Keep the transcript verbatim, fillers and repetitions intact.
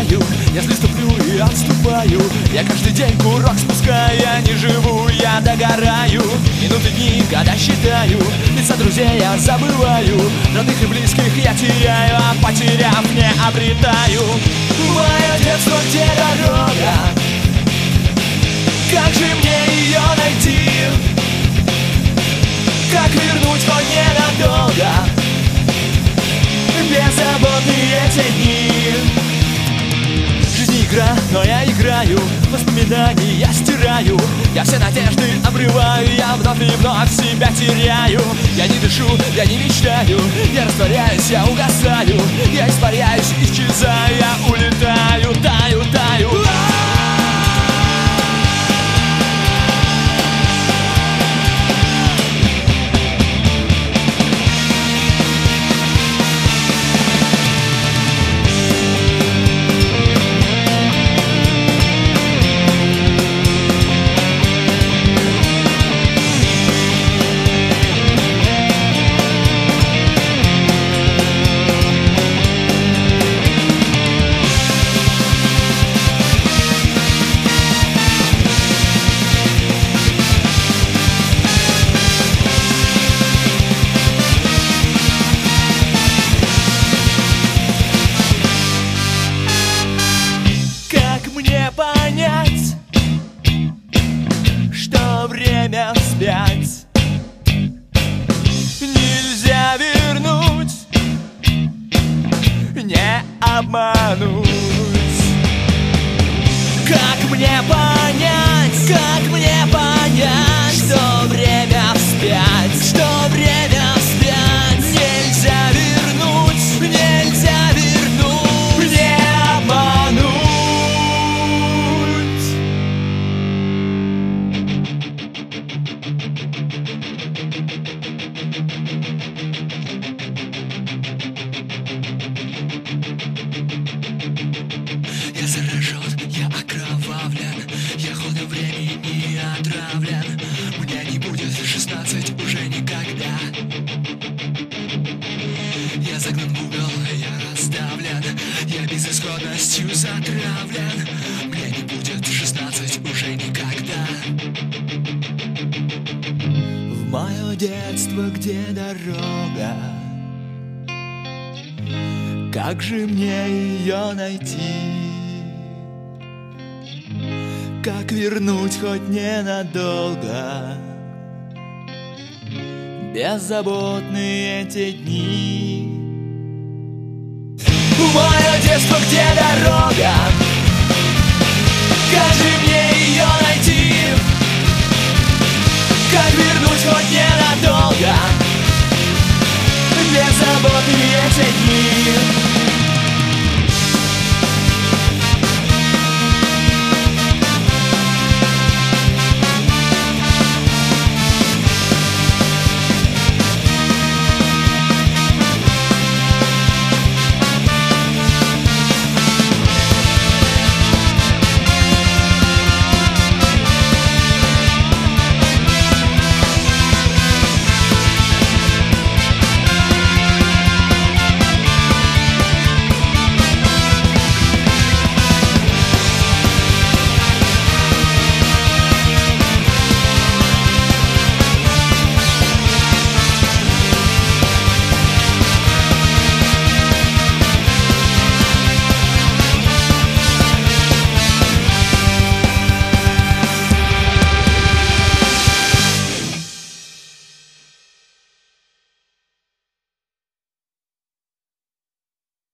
знаю, если ступлю и отступаю, я каждый день курок спускаю, я не живу, я догораю. Минуты, дни, года считаю, лица друзей я забываю, родных и близких я теряю, а потеряв не обретаю. Мое детство, где дорога? Как же мне ее найти? Как вернуть хоть ненадолго беззаботные эти дни? Жизнь игра, но я играю, воспоминания я стираю, я все надежды обрываю, я вновь и вновь себя теряю. Я не дышу, я не мечтаю, я растворяюсь, я угасаю, я испаряюсь, исчезаю, я улетаю, таю, таю. Понять, что время вспять нельзя вернуть, не обмануть. Как мне понять, как мне понять, что время вспять, что время вспять нельзя вернуть, нельзя вернуть, не обмануть. Я заражен, я окровавлен, я ходом времени отравлен. Мне не будет шестнадцать уже никогда. Я загнан в угол, я расставлен, я безысходностью затравлен. Мне не будет шестнадцать уже никогда. В мое детство, где дорога? Как же мне ее найти? Как вернуть хоть ненадолго беззаботные эти дни? Мое детство, где дорога?